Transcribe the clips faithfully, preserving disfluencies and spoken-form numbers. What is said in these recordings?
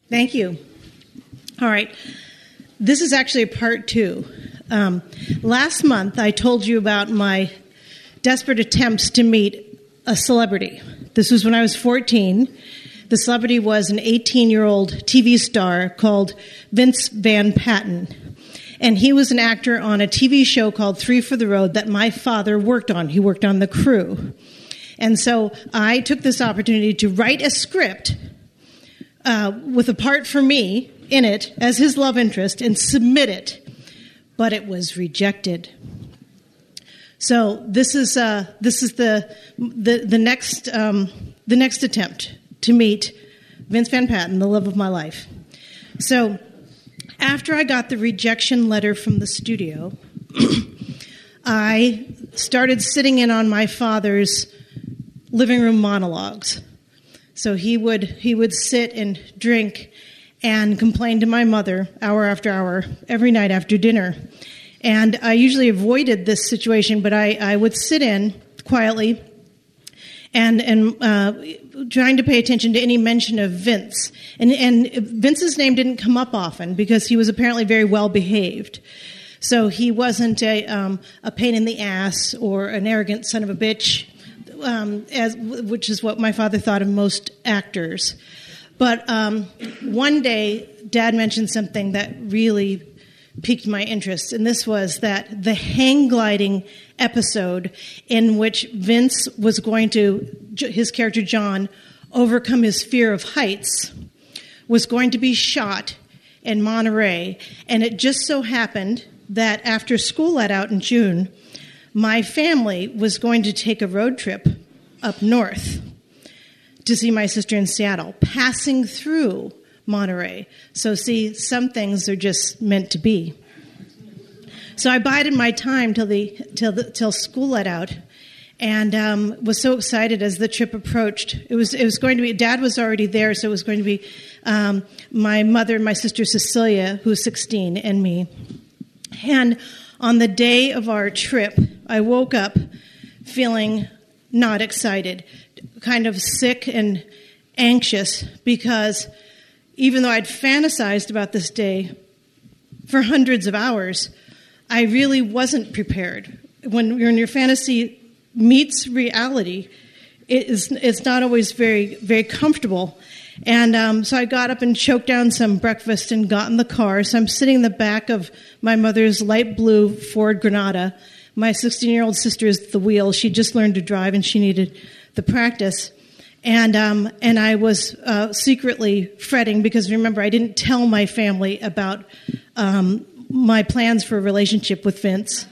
Thank you. All right. This is actually a part two. Um, last month, I told you about my desperate attempts to meet a celebrity. This was when I was fourteen. The celebrity was an eighteen-year-old T V star called Vince Van Patten. And he was an actor on a T V show called Three for the Road that my father worked on. He worked on the crew. And so I took this opportunity to write a script Uh, with a part for me in it as his love interest and submit it, but it was rejected. So this is uh, this is the the the next um, the next attempt to meet Vince Van Patten, the love of my life. So after I got the rejection letter from the studio, I started sitting in on my father's living room monologues. So he would he would sit and drink and complain to my mother hour after hour, every night after dinner. And I usually avoided this situation, but I, I would sit in quietly and and uh, trying to pay attention to any mention of Vince. And, and Vince's name didn't come up often because he was apparently very well behaved. So he wasn't a um, a pain in the ass or an arrogant son of a bitch. Um, as which is what my father thought of most actors. But um, one day, Dad mentioned something that really piqued my interest, and this was that the hang gliding episode in which Vince was going to, his character John, overcome his fear of heights, was going to be shot in Monterey. And it just so happened that after school let out in June, my family was going to take a road trip up north to see my sister in Seattle, passing through Monterey. So see, some things are just meant to be. So I bided my time till the till the, till school let out, and um, was so excited as the trip approached. It was it was going to be. Dad was already there, so it was going to be um, my mother and my sister Cecilia, who's sixteen, and me. And on the day of our trip, I woke up feeling not excited, kind of sick and anxious, because even though I'd fantasized about this day for hundreds of hours, I really wasn't prepared. When, when your fantasy meets reality, it is, it's not always very, very comfortable. And um, so I got up and choked down some breakfast and got in the car. So I'm sitting in the back of my mother's light blue Ford Granada. My sixteen-year-old sister is at the wheel. She just learned to drive, and she needed the practice. And um, and I was uh, secretly fretting because, remember, I didn't tell my family about um, my plans for a relationship with Vince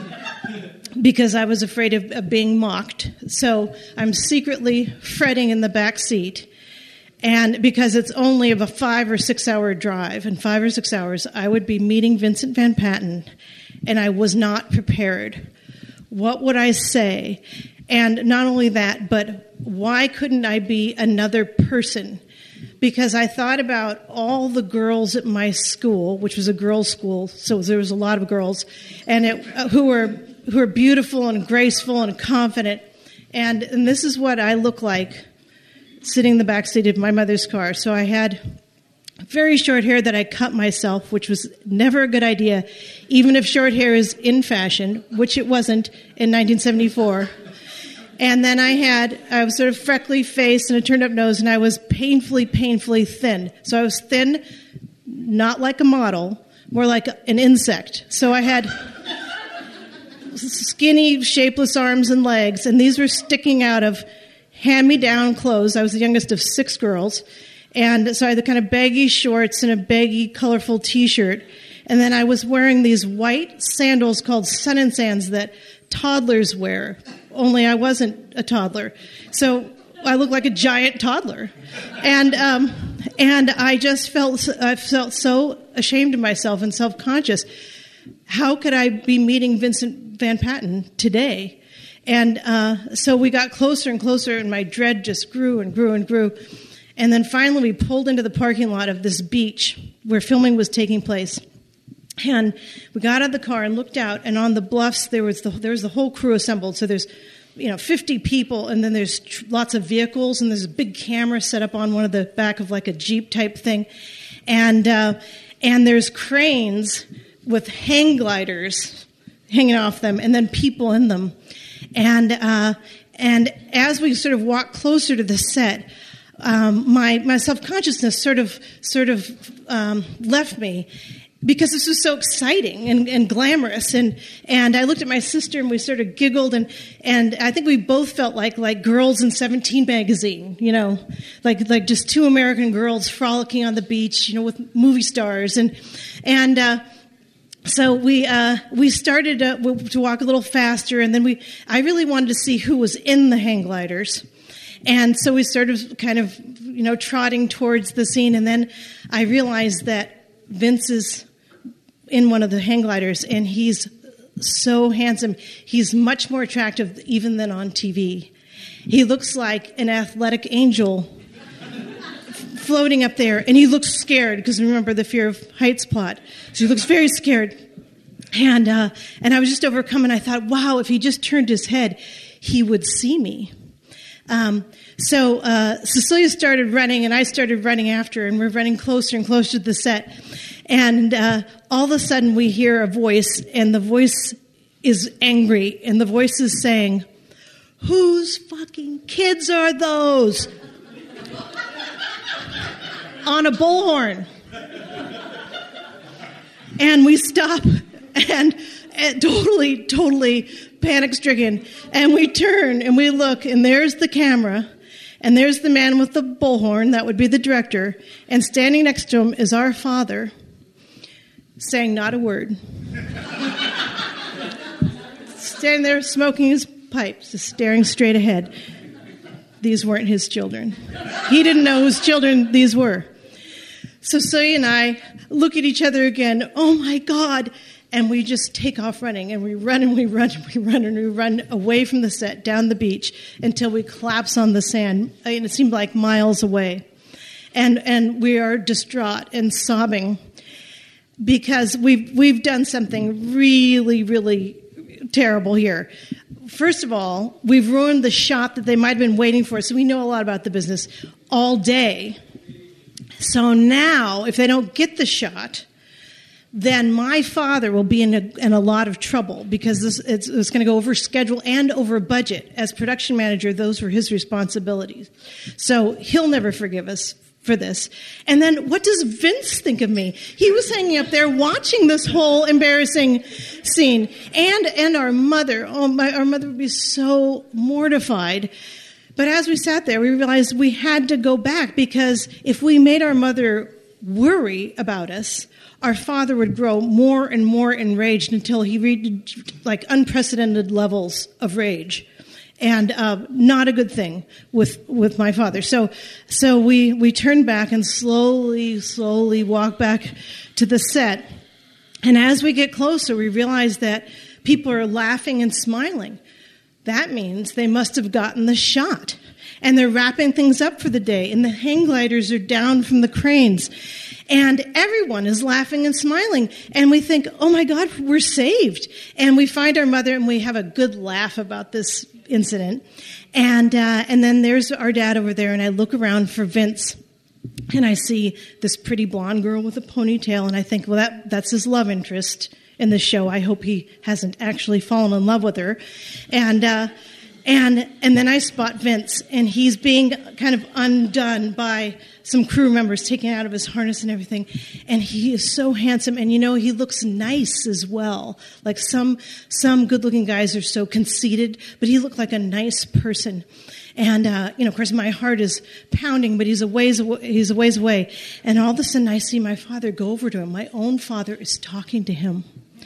because I was afraid of, of being mocked. So I'm secretly fretting in the back seat. And because it's only of a five or six hour drive, in five or six hours, I would be meeting Vincent Van Patten, and I was not prepared. What would I say? And not only that, but why couldn't I be another person? Because I thought about all the girls at my school, which was a girls' school, so there was a lot of girls, and it, uh, who were who were beautiful and graceful and confident. And, and this is what I look like sitting in the back seat of my mother's car. So I had very short hair that I cut myself, which was never a good idea, even if short hair is in fashion, which it wasn't in nineteen seventy-four. And then I had I was sort of freckly face and a turned-up nose, and I was painfully, painfully thin. So I was thin, not like a model, more like an insect. So I had skinny, shapeless arms and legs, and these were sticking out of hand-me-down clothes. I was the youngest of six girls. And so I had the kind of baggy shorts and a baggy, colorful T-shirt. And then I was wearing these white sandals called Sun and Sands that toddlers wear, only I wasn't a toddler. So I looked like a giant toddler. And um, and I just felt I felt so ashamed of myself and self-conscious. How could I be meeting Vincent Van Patten today? And uh, so we got closer and closer, and my dread just grew and grew and grew. And then finally we pulled into the parking lot of this beach where filming was taking place. And we got out of the car and looked out, and on the bluffs there was the there was the whole crew assembled. So there's you know, fifty people, and then there's tr- lots of vehicles, and there's a big camera set up on one of the back of like a Jeep type thing. And, uh, and there's cranes with hang gliders hanging off them, and then people in them. And, uh, and as we sort of walk closer to the set, um, my, my self-consciousness sort of, sort of, um, left me, because this was so exciting and, and glamorous. And, and I looked at my sister and we sort of giggled, and, and I think we both felt like, like girls in Seventeen magazine, you know, like, like just two American girls frolicking on the beach, you know, with movie stars. And, and, uh, so we, uh, we started uh, to walk a little faster, and then we, I really wanted to see who was in the hang gliders. And so we started kind of, you know, trotting towards the scene, and then I realized that Vince is in one of the hang gliders, and he's so handsome. He's much more attractive even than on T V. He looks like an athletic angel floating up there, and he looks scared, because remember the fear of heights plot. So he looks very scared. And uh, and I was just overcome, and I thought, wow, if he just turned his head, he would see me. Um, so uh, Cecilia started running, and I started running after her, and we're running closer and closer to the set. And uh, all of a sudden we hear a voice, and the voice is angry, and the voice is saying, "Whose fucking kids are those?" On a bullhorn. And we stop, and, and totally, totally panic-stricken. And we turn, and we look, and there's the camera, and there's the man with the bullhorn, that would be the director, and standing next to him is our father, saying not a word. Standing there smoking his pipe, just staring straight ahead. These weren't his children. He didn't know whose children these were. So Celia and I look at each other again, oh my God, and we just take off running, and we run and we run and we run and we run away from the set, down the beach, until we collapse on the sand. I mean, it seemed like miles away. And and we are distraught and sobbing, because we've, we've done something really, really terrible here. First of all, we've ruined the shot that they might have been waiting for, so we know a lot about the business all day. So now, if they don't get the shot, then my father will be in a, in a lot of trouble, because this, it's, it's going to go over schedule and over budget. As production manager, those were his responsibilities. So he'll never forgive us for this. And then what does Vince think of me? He was hanging up there watching this whole embarrassing scene. And and our mother, oh my, our mother would be so mortified. But as we sat there, we realized we had to go back, because if we made our mother worry about us, our father would grow more and more enraged until he reached like unprecedented levels of rage. And uh, not a good thing with with my father. So so we, we turned back and slowly, slowly walk back to the set. And as we get closer, we realize that people are laughing and smiling. That means they must have gotten the shot. And they're wrapping things up for the day. And the hang gliders are down from the cranes. And everyone is laughing and smiling. And we think, oh my God, we're saved. And we find our mother, and we have a good laugh about this incident. And uh, and then there's our dad over there, and I look around for Vince, and I see this pretty blonde girl with a ponytail, and I think, well, that that's his love interest in the show. I hope he hasn't actually fallen in love with her. And uh, and and then I spot Vince, and he's being kind of undone by some crew members, taking out of his harness and everything. And he is so handsome, and you know, he looks nice as well. Like some some good-looking guys are so conceited, but he looked like a nice person. And uh, you know, of course, my heart is pounding, but he's a ways away, he's a ways away. And all of a sudden, I see my father go over to him. My own father is talking to him.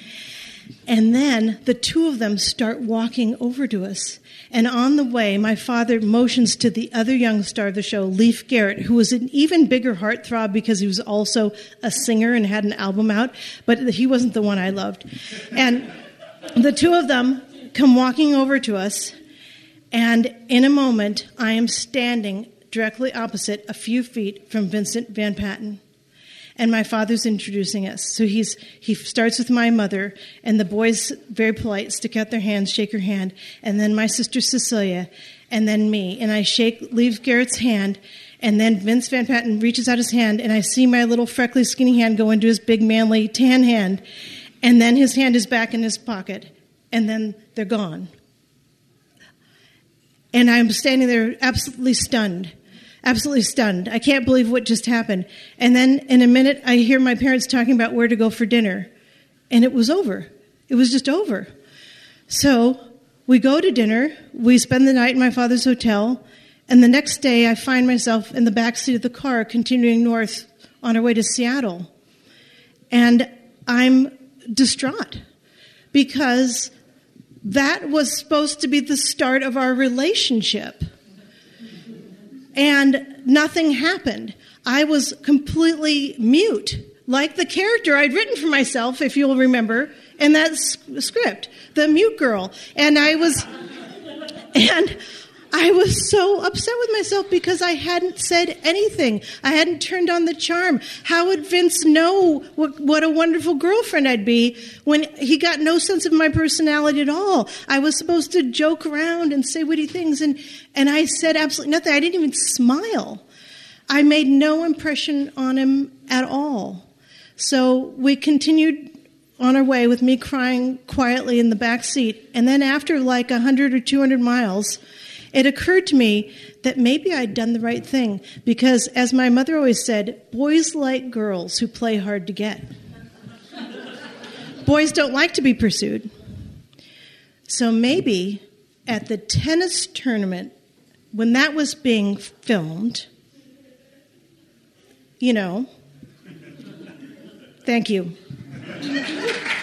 And then the two of them start walking over to us. And on the way, my father motions to the other young star of the show, Leif Garrett, who was an even bigger heartthrob because he was also a singer and had an album out, but he wasn't the one I loved. And the two of them come walking over to us, and in a moment, I am standing directly opposite, a few feet from Vincent Van Patten. and my father's introducing us. So he's he starts with my mother, and the boys, very polite, stick out their hands, shake her hand, and then my sister Cecilia, and then me. And I shake, leave Garrett's hand, and then Vince Van Patten reaches out his hand, and I see my little freckly, skinny hand go into his big, manly, tan hand, and then his hand is back in his pocket, and then they're gone. And I'm standing there absolutely stunned. Absolutely stunned. I can't believe what just happened. And then in a minute, I hear my parents talking about where to go for dinner. And it was over. It was just over. So we go to dinner. We spend the night in my father's hotel. And the next day, I find myself in the back seat of the car continuing north on our way to Seattle. And I'm distraught because that was supposed to be the start of our relationship. And nothing happened. I was completely mute, like the character I'd written for myself, if you'll remember, in that s- script, the mute girl. And I was, and I was so upset with myself because I hadn't said anything. I hadn't turned on the charm. How would Vince know what, what a wonderful girlfriend I'd be when he got no sense of my personality at all? I was supposed to joke around and say witty things, and, and I said absolutely nothing. I didn't even smile. I made no impression on him at all. So we continued on our way with me crying quietly in the back seat. And then after like one hundred or two hundred miles, it occurred to me that maybe I'd done the right thing because, as my mother always said, boys like girls who play hard to get. Boys don't like to be pursued. So maybe at the tennis tournament, when that was being filmed, you know, thank you.